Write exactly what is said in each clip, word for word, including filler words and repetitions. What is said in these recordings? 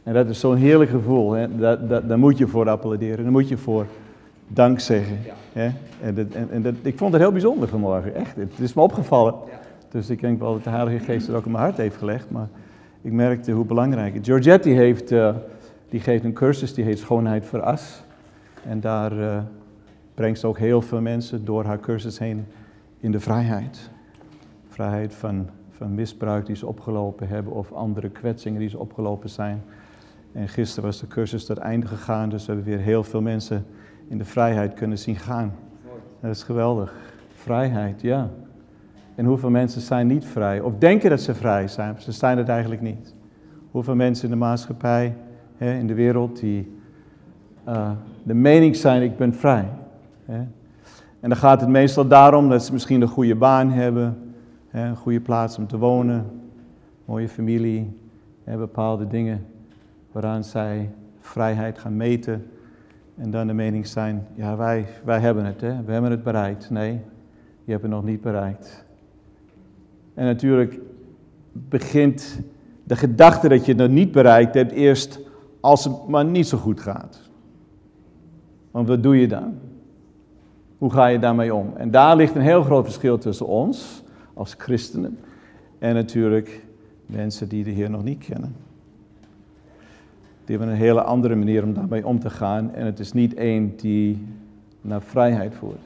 En dat is zo'n heerlijk gevoel. Hè? Dat, dat, daar moet je voor applauderen. Daar moet je voor dank zeggen. Ja. Hè? En, dat, en, en dat, ik vond het heel bijzonder vanmorgen. Echt. Het is me opgevallen. Ja. Dus ik denk wel dat de Heilige Geest het ook in mijn hart heeft gelegd. Maar ik merkte hoe belangrijk het is. Georgette die heeft, uh, die geeft een cursus die heet Schoonheid voor As. En daar uh, brengt ze ook heel veel mensen door haar cursus heen in de vrijheid. Vrijheid van, van misbruik die ze opgelopen hebben of andere kwetsingen die ze opgelopen zijn. En gisteren was de cursus tot einde gegaan, dus we hebben weer heel veel mensen in de vrijheid kunnen zien gaan. Dat is geweldig. Vrijheid, ja. En hoeveel mensen zijn niet vrij, of denken dat ze vrij zijn, maar ze zijn het eigenlijk niet. Hoeveel mensen in de maatschappij, hè, in de wereld, die uh, de mening zijn, ik ben vrij. Hè. En dan gaat het meestal daarom dat ze misschien een goede baan hebben, hè, een goede plaats om te wonen, mooie familie, hè, bepaalde dingen waaraan zij vrijheid gaan meten. En dan de mening zijn, ja wij, wij hebben het, hè, we hebben het bereikt. Nee, je hebt het nog niet bereikt. En natuurlijk begint de gedachte dat je het nog niet bereikt hebt eerst als het maar niet zo goed gaat. Want wat doe je dan? Hoe ga je daarmee om? En daar ligt een heel groot verschil tussen ons als christenen en natuurlijk mensen die de Heer nog niet kennen. Die hebben een hele andere manier om daarmee om te gaan en het is niet één die naar vrijheid voert.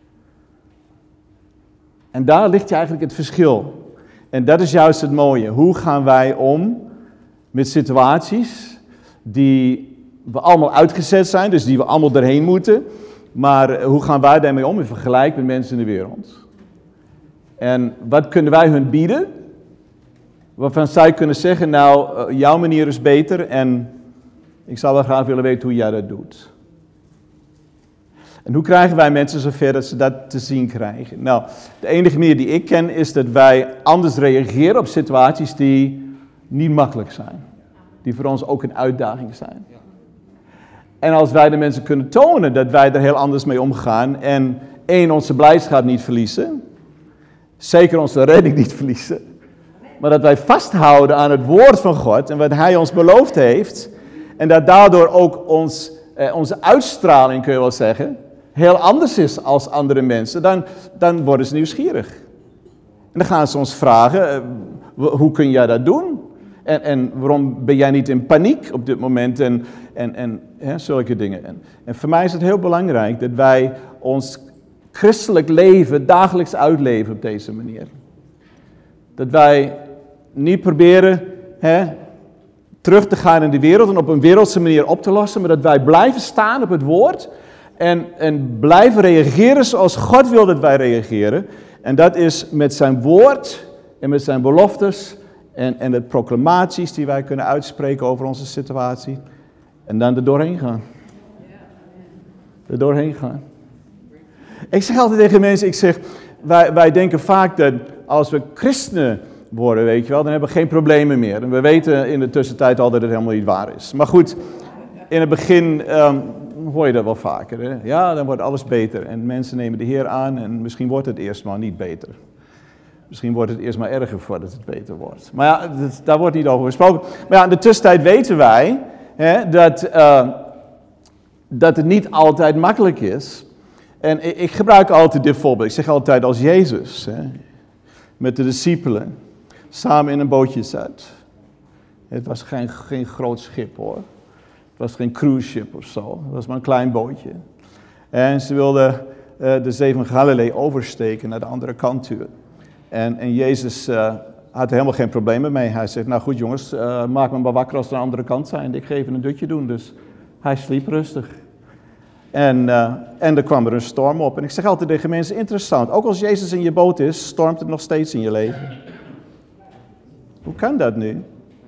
En daar ligt eigenlijk het verschil. En dat is juist het mooie. Hoe gaan wij om met situaties die we allemaal uitgezet zijn, dus die we allemaal doorheen moeten. Maar hoe gaan wij daarmee om in vergelijking met mensen in de wereld? En wat kunnen wij hun bieden? Waarvan zij kunnen zeggen, nou, jouw manier is beter en ik zou wel graag willen weten hoe jij dat doet. En hoe krijgen wij mensen zover dat ze dat te zien krijgen? Nou, de enige manier die ik ken is dat wij anders reageren op situaties die niet makkelijk zijn. Die voor ons ook een uitdaging zijn. En als wij de mensen kunnen tonen dat wij er heel anders mee omgaan en één, onze blijdschap niet verliezen, zeker onze redding niet verliezen, maar dat wij vasthouden aan het woord van God en wat Hij ons beloofd heeft en dat daardoor ook ons, eh, onze uitstraling, kun je wel zeggen, heel anders is als andere mensen, dan, dan worden ze nieuwsgierig. En dan gaan ze ons vragen, eh, hoe kun jij dat doen? En, en waarom ben jij niet in paniek op dit moment? En, en, en hè, zulke dingen. En, en voor mij is het heel belangrijk dat wij ons christelijk leven dagelijks uitleven op deze manier. Dat wij niet proberen hè, terug te gaan in de wereld en op een wereldse manier op te lossen, maar dat wij blijven staan op het woord en, en blijven reageren zoals God wil dat wij reageren. En dat is met zijn woord en met zijn beloftes en, en de proclamaties die wij kunnen uitspreken over onze situatie. En dan er doorheen gaan. Er doorheen gaan. Ik zeg altijd tegen mensen, ik zeg, wij, wij denken vaak dat als we christenen worden, weet je wel, dan hebben we geen problemen meer. En we weten in de tussentijd al dat het helemaal niet waar is. Maar goed, in het begin um, hoor je dat wel vaker. Hè? Ja, dan wordt alles beter. En mensen nemen de Heer aan en misschien wordt het eerst maar niet beter. Misschien wordt het eerst maar erger voordat het beter wordt. Maar ja, dat, daar wordt niet over gesproken. Maar ja, in de tussentijd weten wij hè, dat, uh, dat het niet altijd makkelijk is. En ik, ik gebruik altijd dit voorbeeld. Ik zeg altijd als Jezus hè, met de discipelen samen in een bootje zat. Het was geen, geen groot schip hoor. Het was geen cruise ship of zo. Het was maar een klein bootje. En ze wilden uh, de zee van Galilee oversteken naar de andere kant toe. En, en Jezus uh, had er helemaal geen probleem mee. Hij zegt, nou goed jongens, uh, maak me maar wakker als we aan de andere kant zijn. Ik ga even een dutje doen. Dus hij sliep rustig. En, uh, en er kwam er een storm op. En ik zeg altijd tegen mensen, interessant. Ook als Jezus in je boot is, stormt het nog steeds in je leven. Hoe kan dat nu?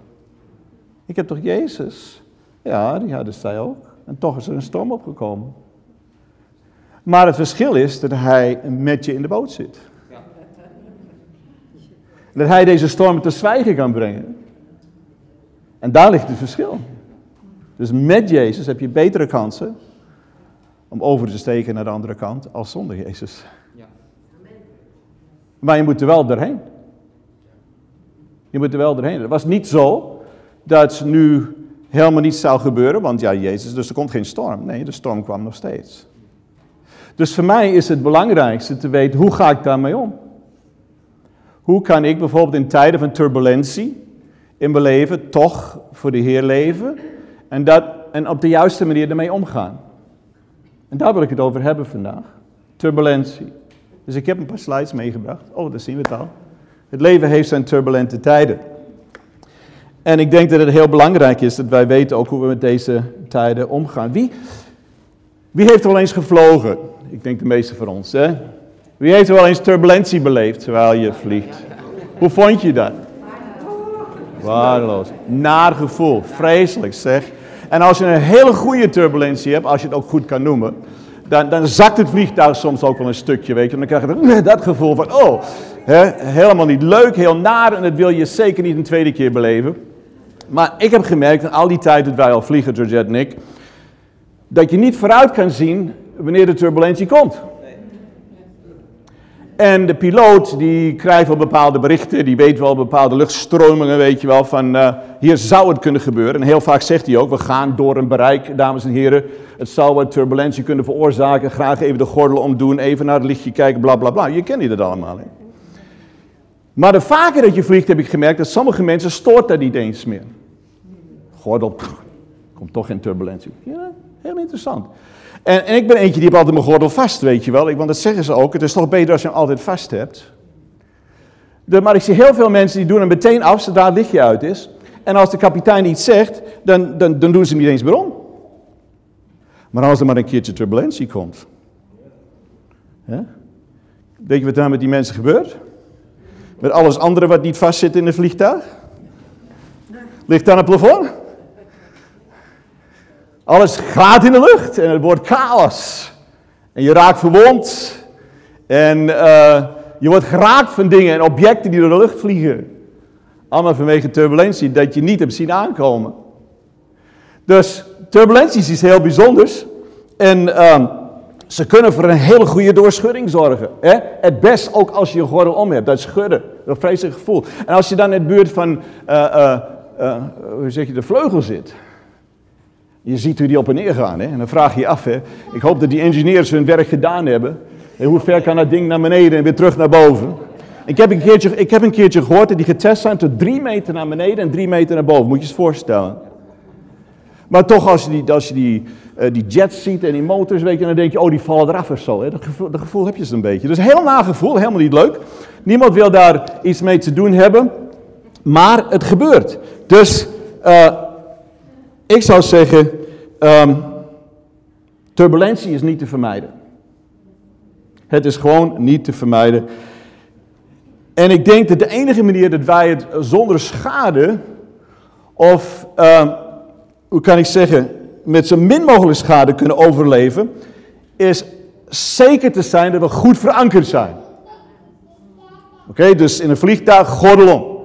Ik heb toch Jezus? Ja, die hadden zij ook. En toch is er een storm opgekomen. Maar het verschil is dat hij met je in de boot zit. Dat hij deze storm te zwijgen kan brengen. En daar ligt het verschil. Dus met Jezus heb je betere kansen om over te steken naar de andere kant als zonder Jezus. Ja. Maar je moet er wel doorheen. Je moet er wel doorheen. Het was niet zo dat nu helemaal niets zou gebeuren, want ja, Jezus, dus er komt geen storm. Nee, de storm kwam nog steeds. Dus voor mij is het belangrijkste te weten, hoe ga ik daarmee om? Hoe kan ik bijvoorbeeld in tijden van turbulentie in mijn leven toch voor de Heer leven en, dat, en op de juiste manier ermee omgaan? En daar wil ik het over hebben vandaag. Turbulentie. Dus ik heb een paar slides meegebracht. Oh, daar zien we het al. Het leven heeft zijn turbulente tijden. En ik denk dat het heel belangrijk is dat wij weten ook hoe we met deze tijden omgaan. Wie, wie heeft er wel eens gevlogen? Ik denk de meeste van ons, hè? Wie heeft er wel eens turbulentie beleefd terwijl je vliegt? Hoe vond je dat? Waardeloos. Naar gevoel. Vreselijk zeg. En als je een hele goede turbulentie hebt, als je het ook goed kan noemen, dan, dan zakt het vliegtuig soms ook wel een stukje, weet je. En dan krijg je dat gevoel van, oh, hè, helemaal niet leuk, heel naar. En dat wil je zeker niet een tweede keer beleven. Maar ik heb gemerkt, in al die tijd dat wij al vliegen, Georgette en ik, dat je niet vooruit kan zien wanneer de turbulentie komt. En de piloot, die krijgt wel bepaalde berichten, die weet wel bepaalde luchtstromingen, weet je wel, van uh, hier zou het kunnen gebeuren. En heel vaak zegt hij ook, we gaan door een bereik, dames en heren, het zou wat turbulentie kunnen veroorzaken, graag even de gordel omdoen, even naar het lichtje kijken, bla bla bla. Je kent dat allemaal, hè? Maar de vaker dat je vliegt, heb ik gemerkt dat sommige mensen stoort dat niet eens meer. Gordel, pff, komt toch geen turbulentie. Ja, heel interessant. En, en ik ben eentje die heeft altijd mijn gordel vast, weet je wel. Ik, want dat zeggen ze ook, het is toch beter als je hem altijd vast hebt. De, maar ik zie heel veel mensen die doen hem meteen af zodra het lichtje uit is. En als de kapitein iets zegt, dan, dan, dan doen ze hem niet eens meer om. Maar als er maar een keertje turbulentie komt. Hè? Weet je wat daar met die mensen gebeurt? Met alles andere wat niet vast zit in het vliegtuig? Ligt aan het plafond? Alles gaat in de lucht en het wordt chaos. En je raakt verwond. En uh, je wordt geraakt van dingen en objecten die door de lucht vliegen. Allemaal vanwege turbulentie dat je niet hebt zien aankomen. Dus turbulentie is iets heel bijzonders. En uh, ze kunnen voor een hele goede doorschudding zorgen. Hè? Het best ook als je je gordel om hebt. Dat schudden. Dat vreselijk gevoel. En als je dan in de buurt van uh, uh, uh, hoe zeg je, de vleugel zit. Je ziet hoe die op en neer gaan. Hè? En dan vraag je je af. Hè? Ik hoop dat die engineers hun werk gedaan hebben. En hoe ver kan dat ding naar beneden en weer terug naar boven? Ik heb een keertje, ik heb een keertje gehoord dat die getest zijn tot drie meter naar beneden en drie meter naar boven. Moet je je eens voorstellen. Maar toch als je die, als je die, uh, die jets ziet en die motors, weet je, dan denk je, oh die vallen eraf of zo. Hè? Dat, gevoel, dat gevoel heb je zo'n beetje. Dus heel nagevoel, helemaal niet leuk. Niemand wil daar iets mee te doen hebben. Maar het gebeurt. Dus uh, ik zou zeggen, um, turbulentie is niet te vermijden. Het is gewoon niet te vermijden. En ik denk dat de enige manier dat wij het zonder schade, of uh, hoe kan ik zeggen, met zo min mogelijk schade kunnen overleven, is zeker te zijn dat we goed verankerd zijn. Oké, okay, dus in een vliegtuig gordel om.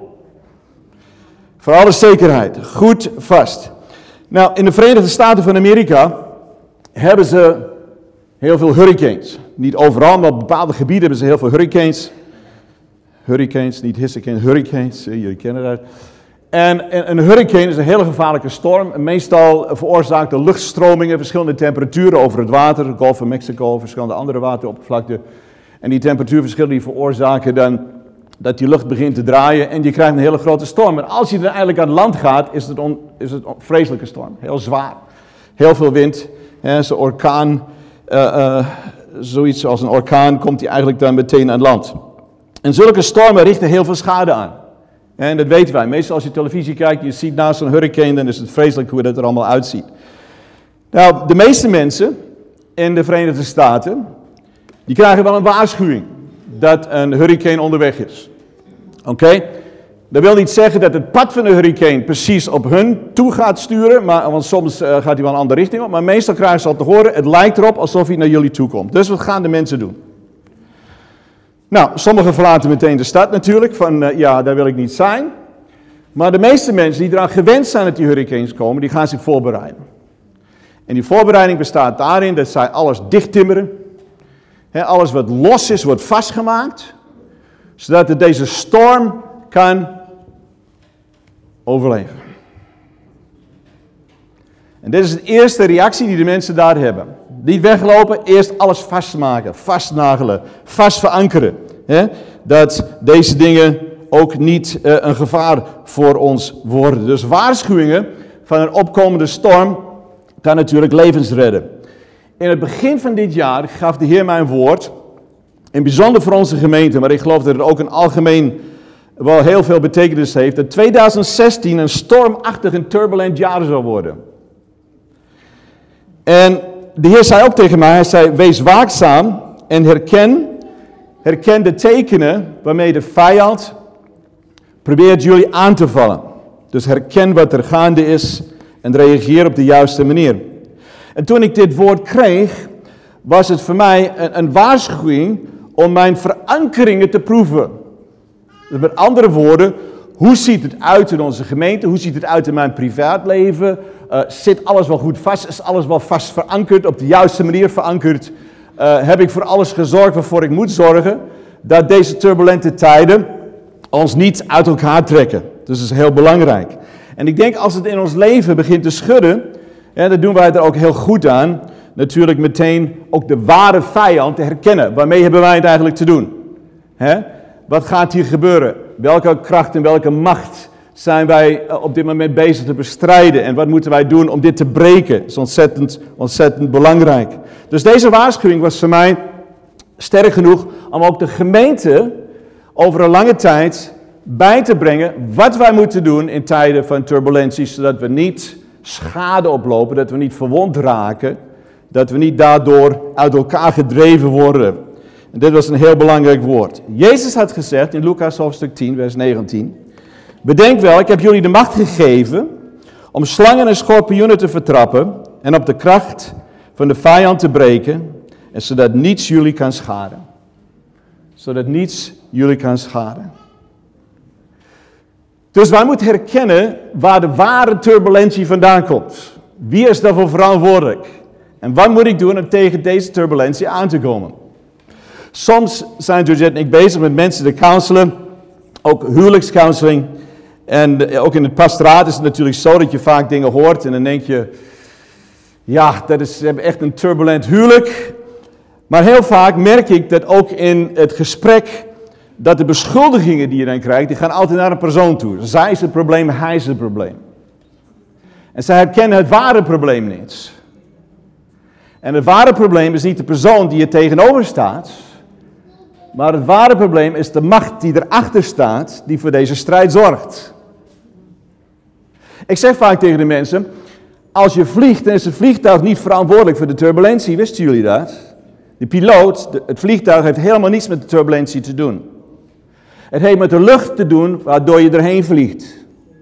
Voor alle zekerheid, goed vast. Nou, in de Verenigde Staten van Amerika hebben ze heel veel hurricanes. Niet overal, maar op bepaalde gebieden hebben ze heel veel hurricanes. Hurricanes, niet hurricanes, hurricanes, jullie kennen dat. En, en een hurricane is een hele gevaarlijke storm. En meestal veroorzaakt de luchtstromingen verschillende temperaturen over het water. De Golf van Mexico, verschillende andere wateroppervlakten. En die temperatuurverschillen die veroorzaken dan dat die lucht begint te draaien en je krijgt een hele grote storm. En als je dan eigenlijk aan land gaat, is het, on, is het een vreselijke storm. Heel zwaar. Heel veel wind. Zo'n orkaan, uh, uh, zoiets als een orkaan, komt die eigenlijk dan meteen aan land. En zulke stormen richten heel veel schade aan. En dat weten wij. Meestal als je televisie kijkt, je ziet naast een hurricane, dan is het vreselijk hoe dat er allemaal uitziet. Nou, de meeste mensen in de Verenigde Staten, die krijgen wel een waarschuwing dat een hurricane onderweg is. Oké? Okay? Dat wil niet zeggen dat het pad van de hurricane precies op hun toe gaat sturen, maar, want soms uh, gaat hij wel een andere richting op, maar meestal krijgen ze al te horen, het lijkt erop alsof hij naar jullie toe komt. Dus wat gaan de mensen doen? Nou, sommigen verlaten meteen de stad natuurlijk, van uh, ja, daar wil ik niet zijn. Maar de meeste mensen die eraan gewend zijn dat die hurricanes komen, die gaan zich voorbereiden. En die voorbereiding bestaat daarin dat zij alles dichttimmeren. He, alles wat los is, wordt vastgemaakt. Zodat het deze storm kan overleven. En dit is de eerste reactie die de mensen daar hebben. Niet weglopen, eerst alles vastmaken, vastnagelen, vast verankeren. Hè? Dat deze dingen ook niet uh, een gevaar voor ons worden. Dus waarschuwingen van een opkomende storm kan natuurlijk levens redden. In het begin van dit jaar gaf de Heer mij een woord, in bijzonder voor onze gemeente, maar ik geloof dat het ook een algemeen wel heel veel betekenis heeft, dat twintig zestien een stormachtig en turbulent jaar zal worden. En de Heer zei ook tegen mij, hij zei, wees waakzaam en herken, herken de tekenen waarmee de vijand probeert jullie aan te vallen. Dus herken wat er gaande is en reageer op de juiste manier. En toen ik dit woord kreeg, was het voor mij een, een waarschuwing om mijn verankeringen te proeven. Dus met andere woorden, hoe ziet het uit in onze gemeente? Hoe ziet het uit in mijn privaatleven? Uh, zit alles wel goed vast? Is alles wel vast verankerd? Op de juiste manier verankerd? Uh, heb ik voor alles gezorgd waarvoor ik moet zorgen? Dat deze turbulente tijden ons niet uit elkaar trekken. Dus dat is heel belangrijk. En ik denk als het in ons leven begint te schudden, ja, dan doen wij er ook heel goed aan, natuurlijk meteen ook de ware vijand te herkennen. Waarmee hebben wij het eigenlijk te doen? Hè? Wat gaat hier gebeuren? Welke kracht en welke macht zijn wij op dit moment bezig te bestrijden? En wat moeten wij doen om dit te breken? Dat is ontzettend, ontzettend belangrijk. Dus deze waarschuwing was voor mij sterk genoeg om ook de gemeente over een lange tijd bij te brengen wat wij moeten doen in tijden van turbulenties, zodat we niet schade oplopen, dat we niet verwond raken, dat we niet daardoor uit elkaar gedreven worden. En dit was een heel belangrijk woord. Jezus had gezegd in Lucas hoofdstuk tien, vers negentien, bedenk wel, ik heb jullie de macht gegeven om slangen en schorpioenen te vertrappen en op de kracht van de vijand te breken, en zodat niets jullie kan schaden. Zodat niets jullie kan schaden. Dus wij moeten herkennen waar de ware turbulentie vandaan komt. Wie is daarvoor verantwoordelijk? En wat moet ik doen om tegen deze turbulentie aan te komen? Soms zijn Georgette en ik bezig met mensen te counselen, ook huwelijkscounseling. En ook in het pastoraat is het natuurlijk zo dat je vaak dingen hoort en dan denk je, ja, dat is, ze hebben echt een turbulent huwelijk. Maar heel vaak merk ik dat ook in het gesprek, dat de beschuldigingen die je dan krijgt, die gaan altijd naar een persoon toe. Zij is het probleem, hij is het probleem. En zij herkennen het ware probleem niet. En het ware probleem is niet de persoon die er tegenover staat, maar het ware probleem is de macht die erachter staat, die voor deze strijd zorgt. Ik zeg vaak tegen de mensen, als je vliegt, dan is het vliegtuig niet verantwoordelijk voor de turbulentie, wisten jullie dat? De piloot, de, het vliegtuig heeft helemaal niets met de turbulentie te doen. Het heeft met de lucht te doen waardoor je erheen vliegt.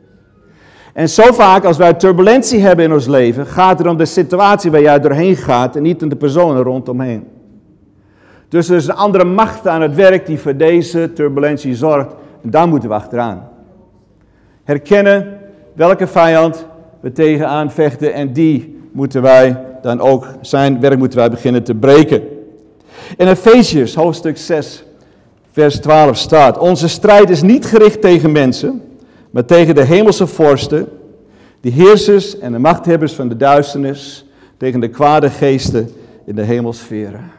En zo vaak als wij turbulentie hebben in ons leven, gaat het om de situatie waar jij doorheen gaat en niet om de personen rondomheen. Dus er is een andere macht aan het werk die voor deze turbulentie zorgt. En daar moeten we achteraan. Herkennen welke vijand we tegenaan vechten en die moeten wij dan ook, zijn werk moeten wij beginnen te breken. In Efeziërs hoofdstuk zes, vers twaalf staat, onze strijd is niet gericht tegen mensen, maar tegen de hemelse vorsten, de heersers en de machthebbers van de duisternis, tegen de kwade geesten in de hemelsferen.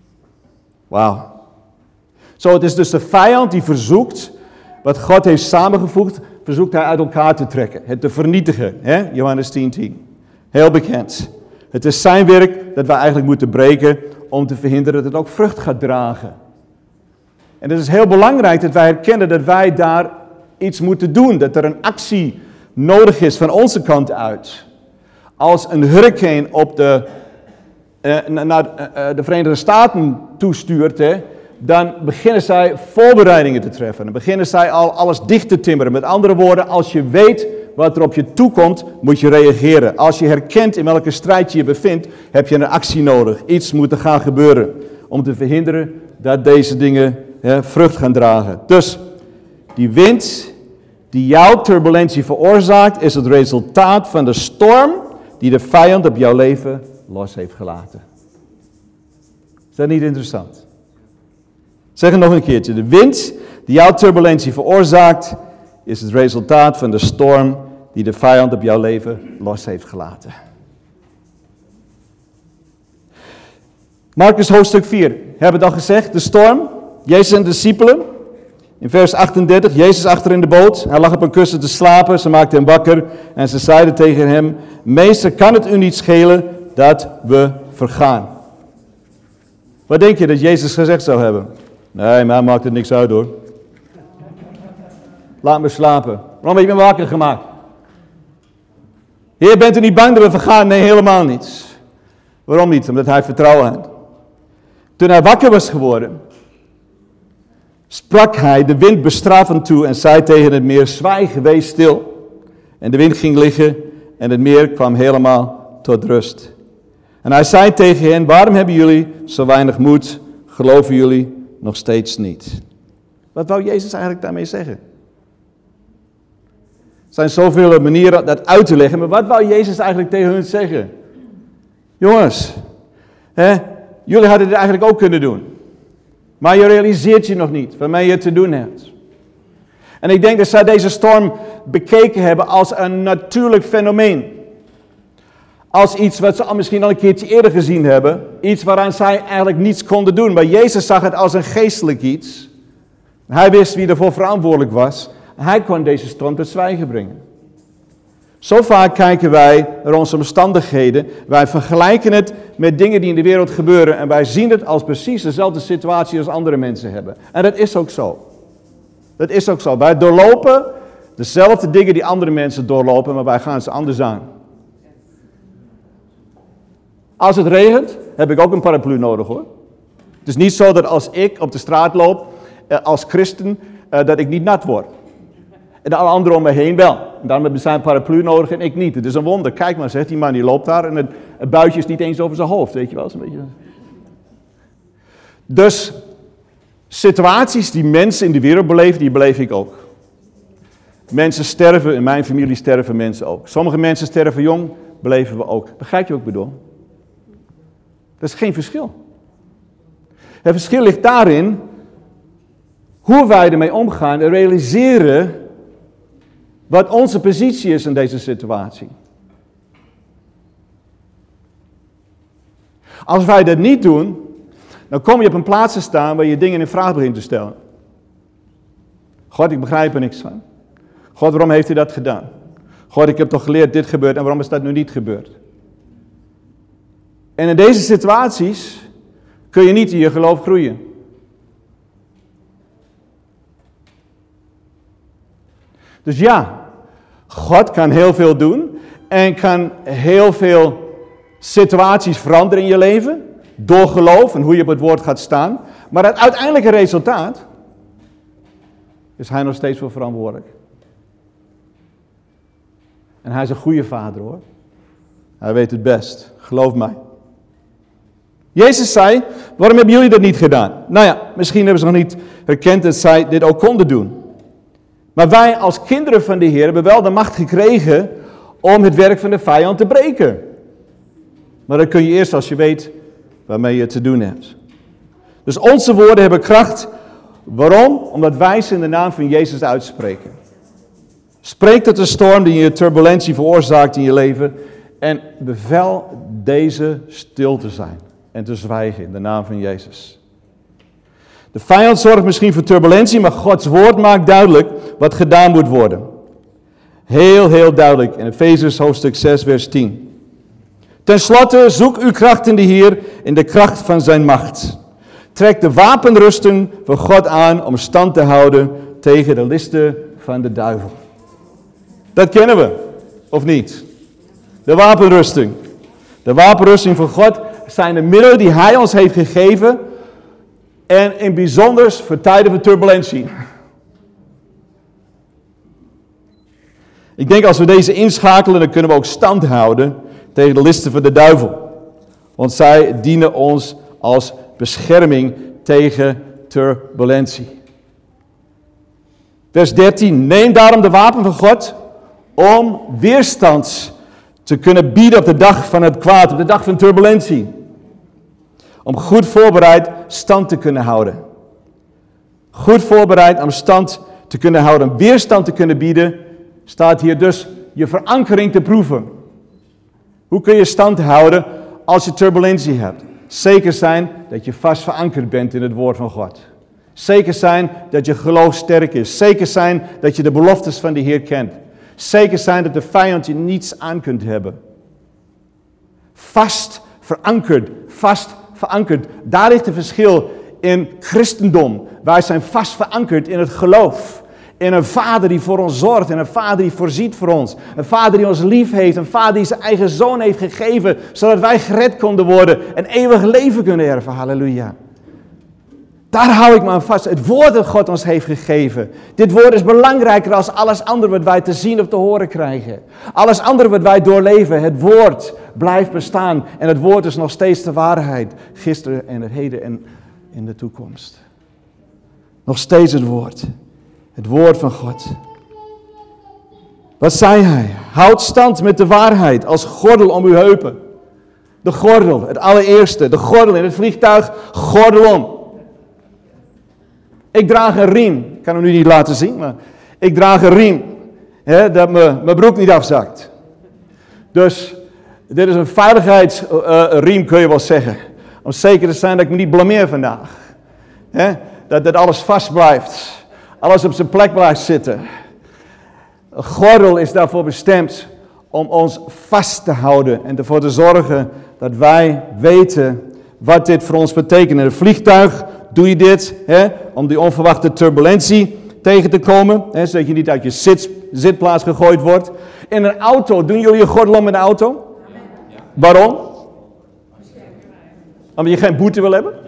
Wauw. Zo, het is dus de vijand die verzoekt, wat God heeft samengevoegd, verzoekt hij uit elkaar te trekken, het te vernietigen. Hè? Johannes tien tien. Heel bekend. Het is zijn werk dat wij eigenlijk moeten breken om te verhinderen dat het ook vrucht gaat dragen. En het is heel belangrijk dat wij herkennen dat wij daar iets moeten doen, dat er een actie nodig is van onze kant uit. Als een hurricane op de, uh, naar uh, de Verenigde Staten toestuurt, hè, dan beginnen zij voorbereidingen te treffen. Dan beginnen zij al alles dicht te timmeren. Met andere woorden, als je weet wat er op je toekomt, moet je reageren. Als je herkent in welke strijd je je bevindt, heb je een actie nodig. Iets moet er gaan gebeuren om te verhinderen dat deze dingen hè, vrucht gaan dragen. Dus die wind die jouw turbulentie veroorzaakt, is het resultaat van de storm die de vijand op jouw leven los heeft gelaten. Is dat niet interessant? Zeg het nog een keertje. De wind die jouw turbulentie veroorzaakt, is het resultaat van de storm die de vijand op jouw leven los heeft gelaten. Marcus hoofdstuk vier. We hebben het al gezegd, de storm. Jezus en de discipelen. In vers achtendertig, Jezus achter in de boot. Hij lag op een kussen te slapen. Ze maakten hem wakker. En ze zeiden tegen hem, meester, kan het u niet schelen dat we vergaan? Wat denk je dat Jezus gezegd zou hebben? Nee, mij maakt het niks uit hoor. Laat me slapen. Waarom heb je me wakker gemaakt? Heer, bent u niet bang dat we vergaan? Nee, helemaal niet. Waarom niet? Omdat hij vertrouwen had. Toen hij wakker was geworden, sprak hij de wind bestraffend toe en zei tegen het meer, zwijg, wees stil. En de wind ging liggen en het meer kwam helemaal tot rust. En hij zei tegen hen, waarom hebben jullie zo weinig moed? Geloven jullie nog steeds niet? Wat wou Jezus eigenlijk daarmee zeggen? Er zijn zoveel manieren dat uit te leggen, maar wat wou Jezus eigenlijk tegen hun zeggen? Jongens, hè, jullie hadden dit eigenlijk ook kunnen doen. Maar je realiseert je nog niet waarmee je het te doen hebt. En ik denk dat zij deze storm bekeken hebben als een natuurlijk fenomeen. Als iets wat ze al misschien al een keertje eerder gezien hebben. Iets waaraan zij eigenlijk niets konden doen. Maar Jezus zag het als een geestelijk iets. Hij wist wie ervoor verantwoordelijk was. Hij kon deze storm tot zwijgen brengen. Zo vaak kijken wij naar onze omstandigheden. Wij vergelijken het met dingen die in de wereld gebeuren. En wij zien het als precies dezelfde situatie als andere mensen hebben. En dat is ook zo. Dat is ook zo. Wij doorlopen dezelfde dingen die andere mensen doorlopen, maar wij gaan ze anders aan. Als het regent, heb ik ook een paraplu nodig hoor. Het is niet zo dat als ik op de straat loop, als christen, dat ik niet nat word. En de alle anderen om me heen wel. En daarom hebben zij een paraplu nodig en ik niet. Het is een wonder. Kijk maar, zegt die man, die loopt daar en het, het buitje is niet eens over zijn hoofd. Weet je wel, zo'n beetje. Dus situaties die mensen in de wereld beleven, die beleef ik ook. Mensen sterven, in mijn familie sterven mensen ook. Sommige mensen sterven jong, beleven we ook. Begrijp je wat ik bedoel? Dat is geen verschil. Het verschil ligt daarin hoe wij ermee omgaan en realiseren wat onze positie is in deze situatie. Als wij dat niet doen, dan kom je op een plaats te staan waar je dingen in vraag begint te stellen. God, ik begrijp er niks van. God, waarom heeft u dat gedaan? God, ik heb toch geleerd dit gebeurt en waarom is dat nu niet gebeurd? En in deze situaties kun je niet in je geloof groeien. Dus ja, God kan heel veel doen en kan heel veel situaties veranderen in je leven. Door geloof en hoe je op het woord gaat staan. Maar het uiteindelijke resultaat is hij nog steeds voor verantwoordelijk. En hij is een goede vader hoor. Hij weet het best. Geloof mij. Jezus zei, waarom hebben jullie dat niet gedaan? Nou ja, misschien hebben ze nog niet herkend dat zij dit ook konden doen. Maar wij als kinderen van de Heer hebben wel de macht gekregen om het werk van de vijand te breken. Maar dat kun je eerst als je weet waarmee je het te doen hebt. Dus onze woorden hebben kracht. Waarom? Omdat wij ze in de naam van Jezus uitspreken. Spreek tot de storm die je turbulentie veroorzaakt in je leven. En bevel deze stil te zijn en te zwijgen in de naam van Jezus. De vijand zorgt misschien voor turbulentie, maar Gods woord maakt duidelijk wat gedaan moet worden. Heel, heel duidelijk in Efezers hoofdstuk zes, vers tien. Ten slotte, zoek uw kracht in de Heer, in de kracht van zijn macht. Trek de wapenrusting van God aan om stand te houden tegen de listen van de duivel. Dat kennen we, of niet? De wapenrusting. De wapenrusting van God zijn de middelen die hij ons heeft gegeven. En in bijzonders voor tijden van turbulentie. Ik denk als we deze inschakelen, dan kunnen we ook stand houden tegen de listen van de duivel. Want zij dienen ons als bescherming tegen turbulentie. Vers dertien. Neem daarom de wapen van God om weerstand te kunnen bieden op de dag van het kwaad, op de dag van turbulentie. Om goed voorbereid stand te kunnen houden. Goed voorbereid om stand te kunnen houden, om weerstand te kunnen bieden, staat hier dus je verankering te proeven. Hoe kun je stand houden als je turbulentie hebt? Zeker zijn dat je vast verankerd bent in het woord van God. Zeker zijn dat je geloof sterk is. Zeker zijn dat je de beloftes van de Heer kent. Zeker zijn dat de vijand je niets aan kunt hebben. Vast verankerd, vast verankerd. Daar ligt het verschil in christendom. Wij zijn vast verankerd in het geloof. In een vader die voor ons zorgt. En een vader die voorziet voor ons. Een vader die ons lief heeft. Een vader die zijn eigen zoon heeft gegeven. Zodat wij gered konden worden. En eeuwig leven kunnen erven. Halleluja. Daar hou ik me aan vast. Het woord dat God ons heeft gegeven. Dit woord is belangrijker dan alles andere wat wij te zien of te horen krijgen. Alles andere wat wij doorleven. Het woord blijft bestaan. En het woord is nog steeds de waarheid. Gisteren en het heden en in de toekomst. Nog steeds het woord. Het woord van God. Wat zei hij? Houd stand met de waarheid als gordel om uw heupen. De gordel, het allereerste. De gordel in het vliegtuig, gordel om. Ik draag een riem. Ik kan hem nu niet laten zien, maar ik draag een riem. Hè, dat mijn broek niet afzakt. Dus dit is een veiligheidsriem, uh, kun je wel zeggen. Om zeker te zijn dat ik me niet blameer vandaag. Hè, dat, dat alles vast blijft. Alles op zijn plek blijft zitten. Een gordel is daarvoor bestemd om ons vast te houden. En ervoor te zorgen dat wij weten wat dit voor ons betekent. In een vliegtuig doe je dit, hè, om die onverwachte turbulentie tegen te komen. Hè, zodat je niet uit je zit, zitplaats gegooid wordt. In een auto, doen jullie je gordel om in de auto? Ja. Waarom? Omdat je geen boete wil hebben?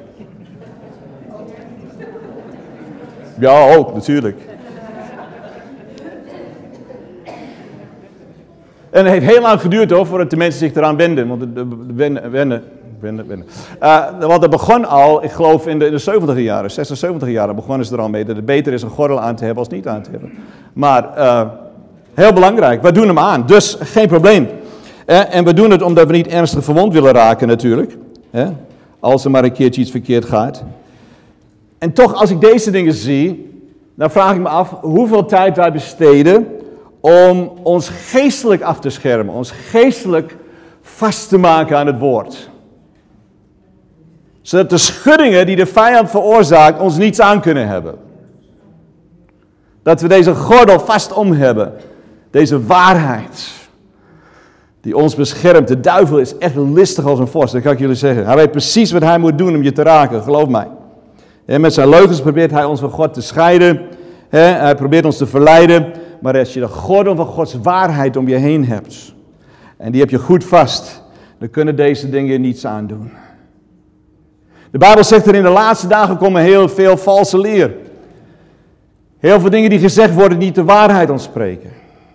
Ja, ook, natuurlijk. En het heeft heel lang geduurd hoor, voordat de mensen zich eraan wenden. Want het, wennen, wennen, wennen, wennen. Uh, want het begon al, ik geloof in de, in de zeventig jaren, zestig, zeventig jaren begonnen ze er al mee. Dat het beter is een gordel aan te hebben als niet aan te hebben. Maar uh, heel belangrijk, we doen hem aan, dus geen probleem. Uh, en we doen het omdat we niet ernstig verwond willen raken natuurlijk. Uh, als er maar een keertje iets verkeerd gaat. En toch, als ik deze dingen zie, dan vraag ik me af hoeveel tijd wij besteden om ons geestelijk af te schermen, ons geestelijk vast te maken aan het woord. Zodat de schuddingen die de vijand veroorzaakt ons niets aan kunnen hebben. Dat we deze gordel vast om hebben, deze waarheid die ons beschermt. De duivel is echt listig als een vos, dat kan ik jullie zeggen. Hij weet precies wat hij moet doen om je te raken, geloof mij. En met zijn leugens probeert hij ons van God te scheiden. Hij probeert ons te verleiden. Maar als je de gordel van Gods waarheid om je heen hebt. En die heb je goed vast. Dan kunnen deze dingen niets aandoen. De Bijbel zegt er in de laatste dagen komen heel veel valse leer. Heel veel dingen die gezegd worden die niet de waarheid ontspreken.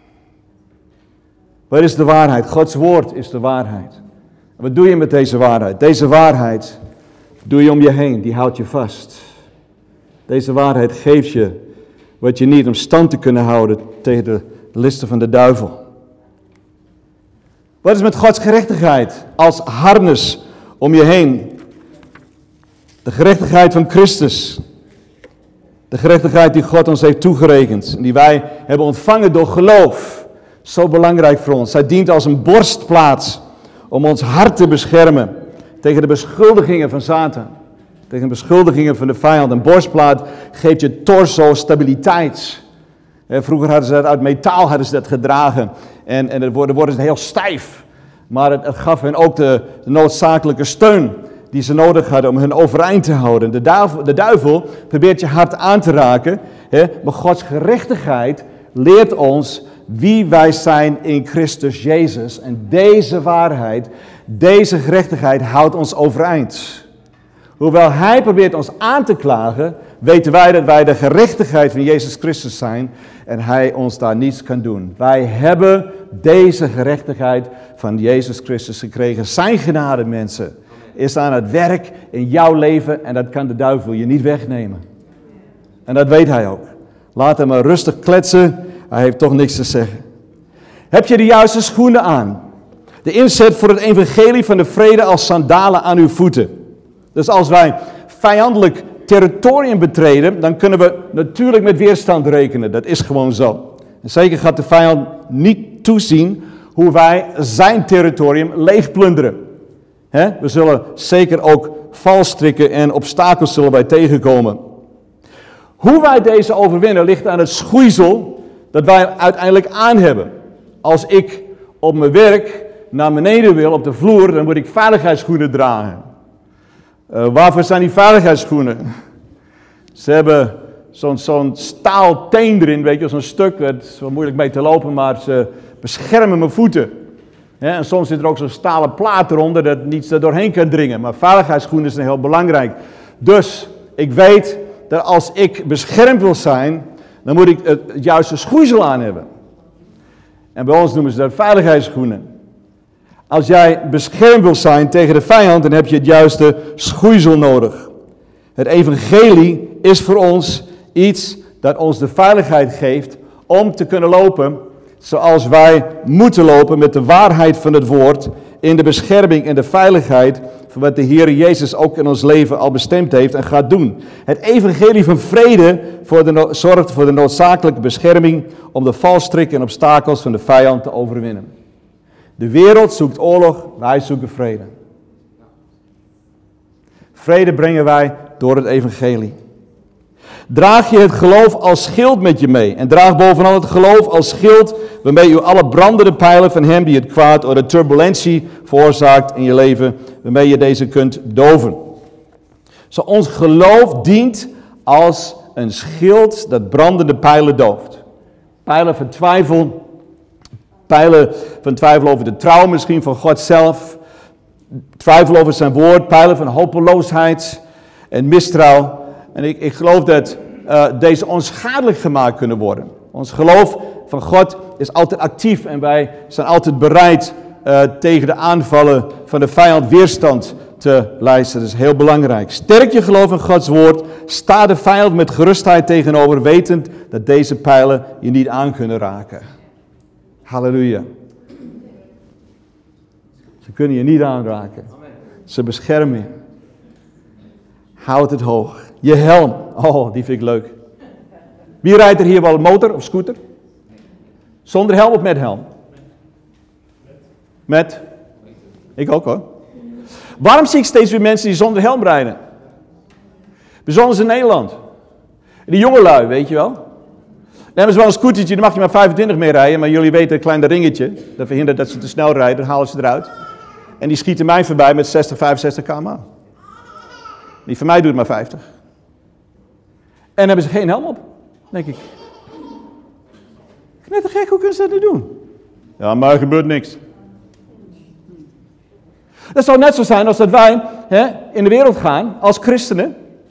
Wat is de waarheid? Gods woord is de waarheid. En wat doe je met deze waarheid? Deze waarheid doe je om je heen, die houdt je vast. Deze waarheid geeft je wat je niet om stand te kunnen houden tegen de listen van de duivel. Wat is met Gods gerechtigheid als harnas om je heen? De gerechtigheid van Christus. De gerechtigheid die God ons heeft toegerekend. En die wij hebben ontvangen door geloof. Zo belangrijk voor ons. Zij dient als een borstplaats om ons hart te beschermen. Tegen de beschuldigingen van Satan. Tegen de beschuldigingen van de vijand. Een borstplaat geeft je torso stabiliteit. Vroeger hadden ze dat uit metaal hadden ze dat gedragen. En, en dan worden, worden ze heel stijf. Maar het, het gaf hen ook de, de noodzakelijke steun die ze nodig hadden om hen overeind te houden. De duivel, de duivel probeert je hart aan te raken. Hè, maar Gods gerechtigheid leert ons wie wij zijn in Christus Jezus. En deze waarheid, deze gerechtigheid houdt ons overeind. Hoewel hij probeert ons aan te klagen, weten wij dat wij de gerechtigheid van Jezus Christus zijn en hij ons daar niets kan doen. Wij hebben deze gerechtigheid van Jezus Christus gekregen. Zijn genade, mensen, is aan het werk in jouw leven en dat kan de duivel je niet wegnemen. En dat weet hij ook. Laat hem maar rustig kletsen, hij heeft toch niks te zeggen. Heb je de juiste schoenen aan? De inzet voor het evangelie van de vrede als sandalen aan uw voeten. Dus als wij vijandelijk territorium betreden, dan kunnen we natuurlijk met weerstand rekenen. Dat is gewoon zo. En zeker gaat de vijand niet toezien hoe wij zijn territorium leegplunderen. He? We zullen zeker ook valstrikken en obstakels zullen wij tegenkomen. Hoe wij deze overwinnen ligt aan het schoeisel dat wij uiteindelijk aan hebben. Als ik op mijn werk naar beneden wil op de vloer, dan moet ik veiligheidsschoenen dragen. Uh, waarvoor zijn die veiligheidsschoenen? Ze hebben zo'n zo'n staal teen erin, weet je, zo'n stuk. Het is wel moeilijk mee te lopen, maar ze beschermen mijn voeten. Ja, en soms zit er ook zo'n stalen plaat eronder dat niets er doorheen kan dringen. Maar veiligheidsschoenen zijn heel belangrijk. Dus ik weet dat als ik beschermd wil zijn, dan moet ik het, het juiste schoeisel aan hebben. En bij ons noemen ze dat veiligheidsschoenen. Als jij beschermd wil zijn tegen de vijand, dan heb je het juiste schoeisel nodig. Het evangelie is voor ons iets dat ons de veiligheid geeft om te kunnen lopen zoals wij moeten lopen met de waarheid van het woord in de bescherming en de veiligheid van wat de Heer Jezus ook in ons leven al bestemd heeft en gaat doen. Het evangelie van vrede voor de no- zorgt voor de noodzakelijke bescherming om de valstrikken en obstakels van de vijand te overwinnen. De wereld zoekt oorlog, wij zoeken vrede. Vrede brengen wij door het evangelie. Draag je het geloof als schild met je mee. En draag bovenal het geloof als schild waarmee u alle brandende pijlen van hem die het kwaad of de turbulentie veroorzaakt in je leven, waarmee je deze kunt doven. Zo ons geloof dient als een schild dat brandende pijlen dooft. Pijlen van twijfel, pijlen van twijfel over de trouw misschien van God zelf, twijfel over zijn woord, pijlen van hopeloosheid en mistrouw. En ik, ik geloof dat uh, deze onschadelijk gemaakt kunnen worden. Ons geloof van God is altijd actief en wij zijn altijd bereid uh, tegen de aanvallen van de vijand weerstand te lijsten. Dat is heel belangrijk. Sterk je geloof in Gods woord, sta de vijand met gerustheid tegenover, wetend dat deze pijlen je niet aan kunnen raken. Halleluja. Ze kunnen je niet aanraken. Ze beschermen je. Houd het hoog. Je helm. Oh, die vind ik leuk. Wie rijdt er hier wel een motor of scooter? Zonder helm of met helm? Met? Ik ook hoor. Waarom zie ik steeds weer mensen die zonder helm rijden? Bijzonder in Nederland. Die jongelui, weet je wel. Dan hebben ze wel een scootertje, daar mag je maar vijfentwintig mee rijden. Maar jullie weten, een klein ringetje. Dat verhindert dat ze te snel rijden, dan halen ze eruit. En die schieten mij voorbij met zestig, vijfenzestig kilometer per uur. Die van mij doet maar vijftig. En hebben ze geen helm op, denk ik. Net te gek, hoe kunnen ze dat nu doen? Ja, maar er gebeurt niks. Dat zou net zo zijn als dat wij hè, in de wereld gaan als christenen.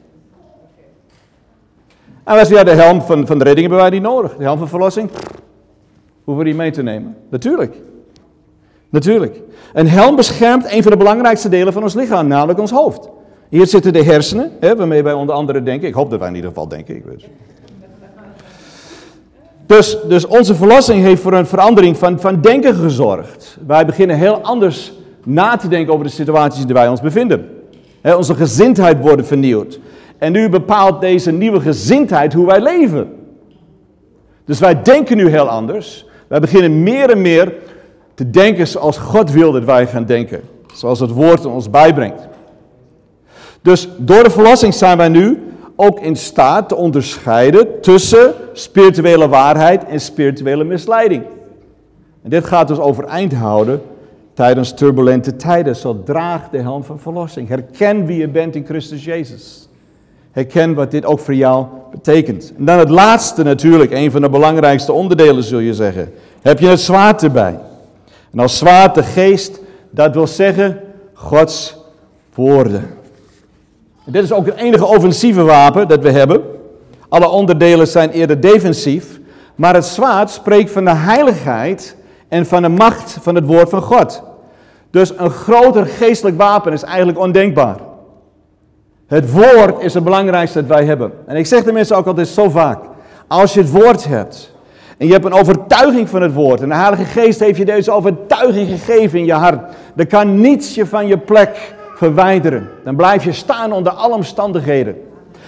En wij zeggen, ja, de helm van, van de redding hebben wij niet nodig. De helm van verlossing, hoeven we die mee te nemen. Natuurlijk. Natuurlijk. Een helm beschermt een van de belangrijkste delen van ons lichaam, namelijk ons hoofd. Hier zitten de hersenen, hè, waarmee wij onder andere denken. Ik hoop dat wij in ieder geval denken. Ik weet. Dus, dus onze verlossing heeft voor een verandering van, van denken gezorgd. Wij beginnen heel anders na te denken over de situaties die wij ons bevinden. Hè, onze gezindheid wordt vernieuwd. En nu bepaalt deze nieuwe gezindheid hoe wij leven. Dus wij denken nu heel anders. Wij beginnen meer en meer te denken zoals God wil dat wij gaan denken. Zoals het woord ons bijbrengt. Dus door de verlossing zijn wij nu ook in staat te onderscheiden tussen spirituele waarheid en spirituele misleiding. En dit gaat dus overeind houden tijdens turbulente tijden. Zo draag de helm van verlossing. Herken wie je bent in Christus Jezus. Herken wat dit ook voor jou betekent. En dan het laatste natuurlijk, een van de belangrijkste onderdelen zul je zeggen. Heb je het zwaard erbij. En als zwaard de geest, dat wil zeggen Gods woorden. En dit is ook het enige offensieve wapen dat we hebben. Alle onderdelen zijn eerder defensief. Maar het zwaard spreekt van de heiligheid en van de macht van het woord van God. Dus een groter geestelijk wapen is eigenlijk ondenkbaar. Het woord is het belangrijkste dat wij hebben. En ik zeg de mensen ook altijd zo vaak. Als je het woord hebt en je hebt een overtuiging van het woord. En de Heilige Geest heeft je deze overtuiging gegeven in je hart. Dan kan niets je van je plek verwijderen. Dan blijf je staan onder alle omstandigheden.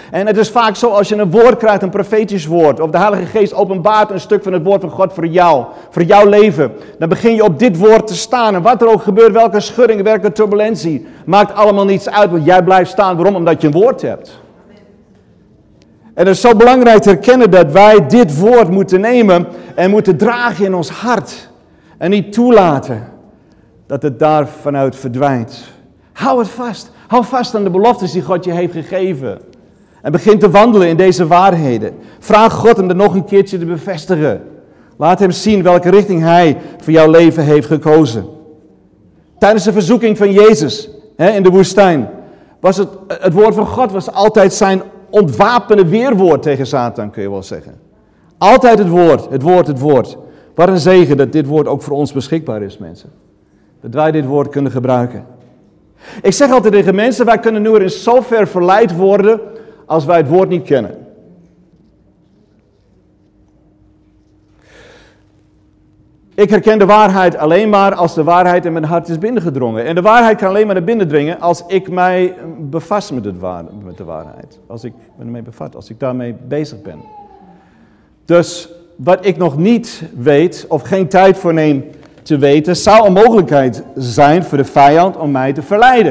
En het is vaak zo, als je een woord krijgt, een profetisch woord, of de Heilige Geest openbaart een stuk van het woord van God voor jou, voor jouw leven, dan begin je op dit woord te staan. En wat er ook gebeurt, welke schudding, welke turbulentie, maakt allemaal niets uit, want jij blijft staan. Waarom? Omdat je een woord hebt. En het is zo belangrijk te herkennen dat wij dit woord moeten nemen en moeten dragen in ons hart. En niet toelaten dat het daar vanuit verdwijnt. Hou het vast. Hou vast aan de beloftes die God je heeft gegeven. En begin te wandelen in deze waarheden. Vraag God om er nog een keertje te bevestigen. Laat hem zien welke richting hij voor jouw leven heeft gekozen. Tijdens de verzoeking van Jezus hè, in de woestijn was het, het woord van God was altijd zijn ontwapende weerwoord tegen Satan, kun je wel zeggen. Altijd het woord, het woord, het woord. Wat een zegen dat dit woord ook voor ons beschikbaar is, mensen. Dat wij dit woord kunnen gebruiken. Ik zeg altijd tegen mensen, wij kunnen nu in zover verleid worden als wij het woord niet kennen. Ik herken de waarheid alleen maar als de waarheid in mijn hart is binnengedrongen. En de waarheid kan alleen maar naar binnen dringen als ik mij bevast met, het waar, met de waarheid. Als ik me ermee bevat, als ik daarmee bezig ben. Dus wat ik nog niet weet, of geen tijd voor neem te weten, zou een mogelijkheid zijn voor de vijand om mij te verleiden.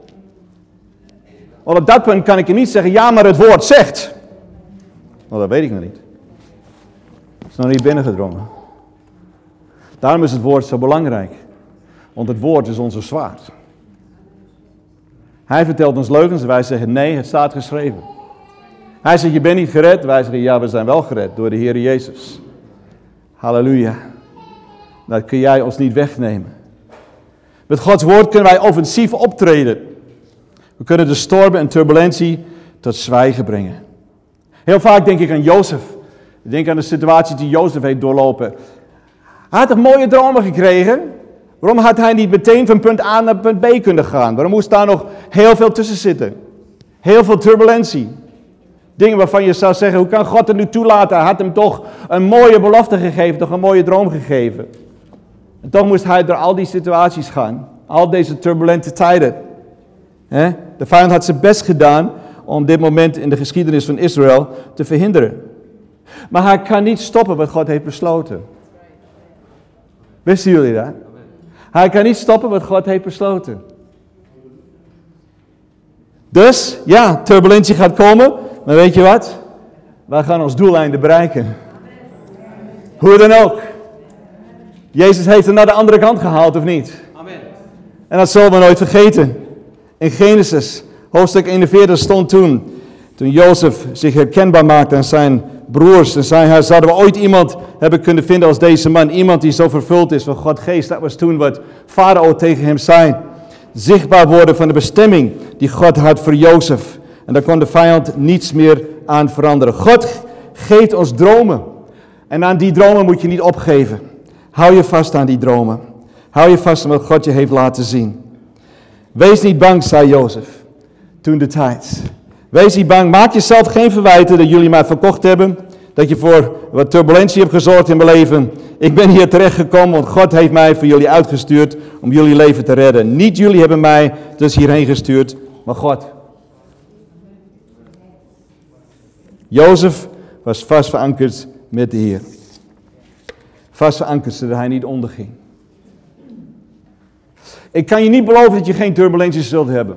Want op dat punt kan ik je niet zeggen, ja maar het woord zegt. Nou, dat weet ik nog niet. Het is nog niet binnengedrongen. Daarom is het woord zo belangrijk. Want het woord is onze zwaard. Hij vertelt ons leugens en wij zeggen nee, het staat geschreven. Hij zegt je bent niet gered. Wij zeggen ja, we zijn wel gered door de Heer Jezus. Halleluja. Dat kun jij ons niet wegnemen. Met Gods woord kunnen wij offensief optreden. We kunnen de stormen en turbulentie tot zwijgen brengen. Heel vaak denk ik aan Jozef. Ik denk aan de situatie die Jozef heeft doorlopen. Hij had een mooie dromen gekregen. Waarom had hij niet meteen van punt A naar punt B kunnen gaan? Waarom moest daar nog heel veel tussen zitten? Heel veel turbulentie. Dingen waarvan je zou zeggen, hoe kan God het nu toelaten? Hij had hem toch een mooie belofte gegeven, toch een mooie droom gegeven. En toch moest hij door al die situaties gaan. Al deze turbulente tijden. De vijand had zijn best gedaan om dit moment in de geschiedenis van Israël te verhinderen. Maar hij kan niet stoppen wat God heeft besloten. Wisten jullie dat? Hij kan niet stoppen wat God heeft besloten. Dus, ja, turbulentie gaat komen. Maar weet je wat? Wij gaan ons doeleinde bereiken. Hoe dan ook. Jezus heeft hem naar de andere kant gehaald, of niet? Amen. En dat zullen we nooit vergeten. In Genesis, hoofdstuk eenenveertig stond toen, toen Jozef zich herkenbaar maakte aan zijn broers. En zei hij, zouden we ooit iemand hebben kunnen vinden als deze man? Iemand die zo vervuld is van Gods geest. Dat was toen wat Farao tegen hem zei. Zichtbaar worden van de bestemming die God had voor Jozef. En daar kon de vijand niets meer aan veranderen. God geeft ons dromen. En aan die dromen moet je niet opgeven. Hou je vast aan die dromen. Hou je vast aan wat God je heeft laten zien. Wees niet bang, zei Jozef. Toen de tijd. Wees niet bang. Maak jezelf geen verwijten dat jullie mij verkocht hebben. Dat je voor wat turbulentie hebt gezorgd in mijn leven. Ik ben hier terechtgekomen, want God heeft mij voor jullie uitgestuurd om jullie leven te redden. Niet jullie hebben mij dus hierheen gestuurd, maar God. Jozef was vast verankerd met de Heer. Vast verankerd zodat hij niet onderging. Ik kan je niet beloven dat je geen turbulenties zult hebben.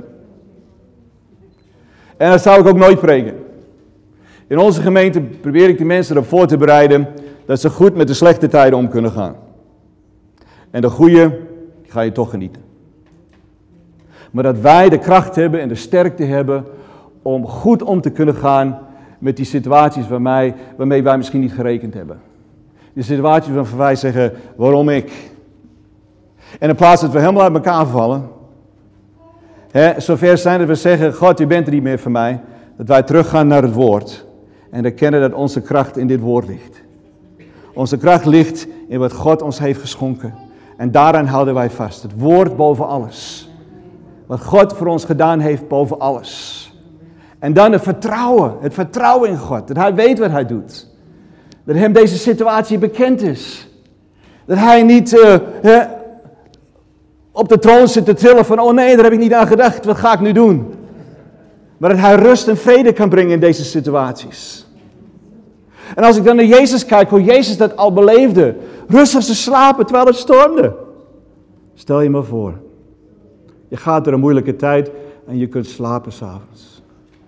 En dat zou ik ook nooit preken. In onze gemeente probeer ik de mensen erop voor te bereiden dat ze goed met de slechte tijden om kunnen gaan. En de goede ga je toch genieten. Maar dat wij de kracht hebben en de sterkte hebben om goed om te kunnen gaan met die situaties waarmee, waarmee wij misschien niet gerekend hebben. Die situaties waarvan wij zeggen, waarom ik? En in plaats dat we helemaal uit elkaar vallen, hè, zover zijn dat we zeggen, God, u bent er niet meer voor mij, dat wij teruggaan naar het woord en erkennen dat onze kracht in dit woord ligt. Onze kracht ligt in wat God ons heeft geschonken. En daaraan houden wij vast. Het woord boven alles. Wat God voor ons gedaan heeft boven alles. En dan het vertrouwen. Het vertrouwen in God. Dat hij weet wat hij doet. Dat hem deze situatie bekend is. Dat hij niet uh, he, op de troon zit te trillen van, oh nee, daar heb ik niet aan gedacht. Wat ga ik nu doen? Maar dat hij rust en vrede kan brengen in deze situaties. En als ik dan naar Jezus kijk, hoe Jezus dat al beleefde. Rustig te slapen terwijl het stormde. Stel je maar voor. Je gaat door een moeilijke tijd en je kunt slapen 's avonds.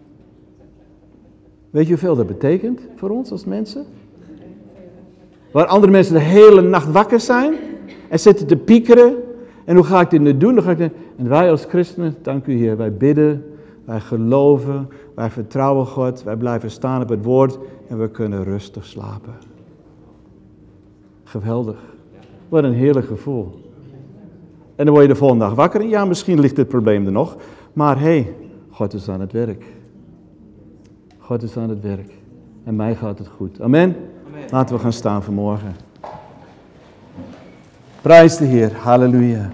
Weet je hoeveel dat betekent voor ons als mensen? Waar andere mensen de hele nacht wakker zijn en zitten te piekeren. En hoe ga ik dit nu doen? Dan ga ik dit... En wij als christenen, dank u Heer, wij bidden, wij geloven, wij vertrouwen God, wij blijven staan op het woord en we kunnen rustig slapen. Geweldig. Wat een heerlijk gevoel. En dan word je de volgende dag wakker. Ja, misschien ligt het probleem er nog. Maar hé, hey, God is aan het werk. God is aan het werk. En mij gaat het goed. Amen? Amen. Laten we gaan staan vanmorgen. Prijs de Heer. Halleluja.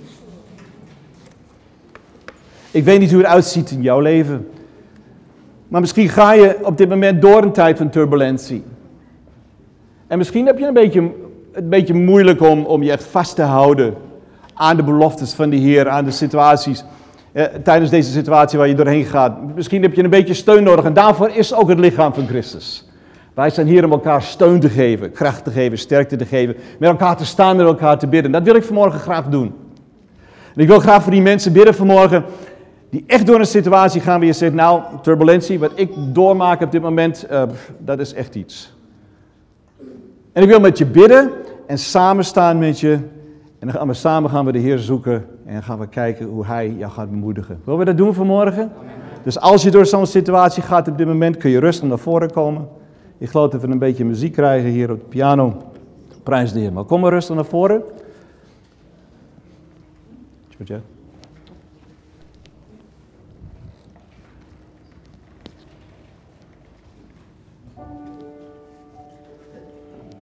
Ik weet niet hoe het uitziet in jouw leven. Maar misschien ga je op dit moment door een tijd van turbulentie. En misschien heb je een beetje, een beetje moeilijk om, om je echt vast te houden aan de beloftes van de Heer, aan de situaties. Eh, tijdens deze situatie waar je doorheen gaat. Misschien heb je een beetje steun nodig. En daarvoor is ook het lichaam van Christus. Wij zijn hier om elkaar steun te geven, kracht te geven, sterkte te geven. Met elkaar te staan, met elkaar te bidden. Dat wil ik vanmorgen graag doen. En ik wil graag voor die mensen bidden vanmorgen. Die echt door een situatie gaan waar je zegt, nou, turbulentie, wat ik doormaak op dit moment, uh, dat is echt iets. En ik wil met je bidden en samen staan met je. En dan gaan we samen gaan we de Heer zoeken en gaan we kijken hoe Hij jou gaat bemoedigen. Willen we dat doen vanmorgen? Amen. Dus als je door zo'n situatie gaat op dit moment, kun je rustig naar voren komen. Ik geloof dat we een beetje muziek krijgen hier op de piano. Prijs de Heer. Maar kom maar rustig naar voren. Georgia.